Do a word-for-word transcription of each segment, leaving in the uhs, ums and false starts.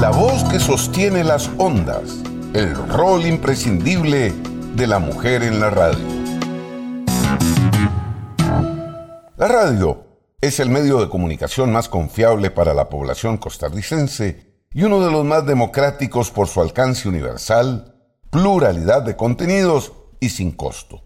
La voz que sostiene las ondas, el rol imprescindible de la mujer en la radio. La radio es el medio de comunicación más confiable para la población costarricense y uno de los más democráticos por su alcance universal, pluralidad de contenidos y sin costo.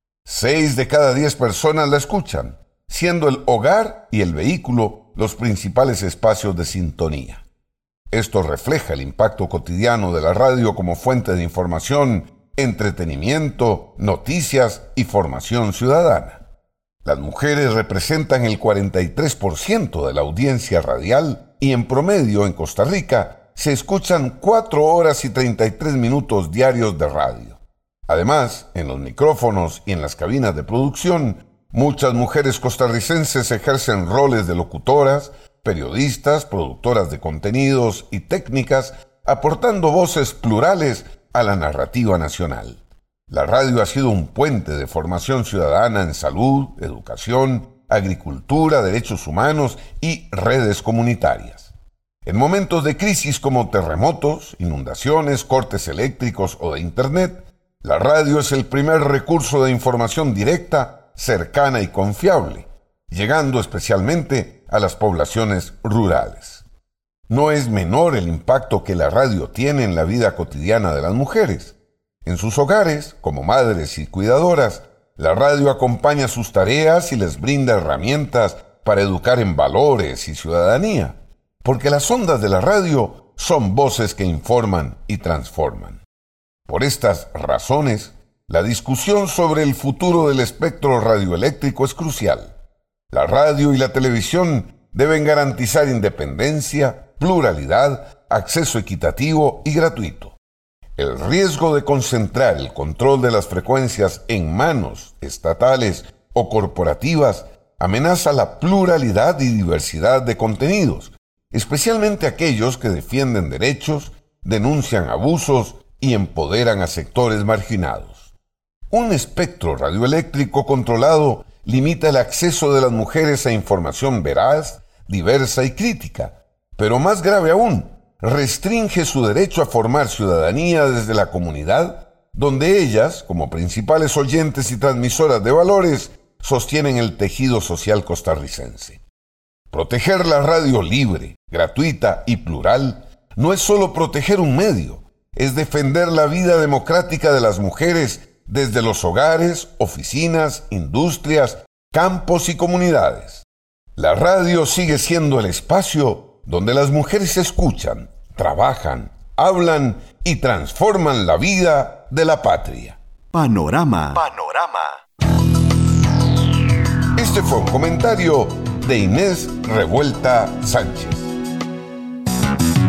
Seis de cada diez personas la escuchan, siendo el hogar y el vehículo los principales espacios de sintonía. Esto refleja el impacto cotidiano de la radio como fuente de información, entretenimiento, noticias y formación ciudadana. Las mujeres representan el cuarenta y tres por ciento de la audiencia radial y en promedio en Costa Rica se escuchan cuatro horas y treinta y tres minutos diarios de radio. Además, en los micrófonos y en las cabinas de producción, muchas mujeres costarricenses ejercen roles de locutoras, periodistas, productoras de contenidos y técnicas, aportando voces plurales a la narrativa nacional. La radio ha sido un puente de formación ciudadana en salud, educación, agricultura, derechos humanos y redes comunitarias. En momentos de crisis como terremotos, inundaciones, cortes eléctricos o de internet, la radio es el primer recurso de información directa, cercana y confiable, llegando especialmente a las poblaciones rurales. No es menor el impacto que la radio tiene en la vida cotidiana de las mujeres. En sus hogares, como madres y cuidadoras, la radio acompaña sus tareas y les brinda herramientas para educar en valores y ciudadanía, porque las ondas de la radio son voces que informan y transforman. Por estas razones, la discusión sobre el futuro del espectro radioeléctrico es crucial. La radio y la televisión deben garantizar independencia, pluralidad, acceso equitativo y gratuito. El riesgo de concentrar el control de las frecuencias en manos estatales o corporativas amenaza la pluralidad y diversidad de contenidos, especialmente aquellos que defienden derechos, denuncian abusos y empoderan a sectores marginados. Un espectro radioeléctrico controlado limita el acceso de las mujeres a información veraz, diversa y crítica, pero más grave aún, restringe su derecho a formar ciudadanía desde la comunidad, donde ellas, como principales oyentes y transmisoras de valores, sostienen el tejido social costarricense. Proteger la radio libre, gratuita y plural no es solo proteger un medio, es defender la vida democrática de las mujeres desde los hogares, oficinas, industrias, campos y comunidades. La radio sigue siendo el espacio donde las mujeres escuchan, trabajan, hablan y transforman la vida de la patria. Panorama. Panorama. Este fue un comentario de Inés Revuelta Sánchez.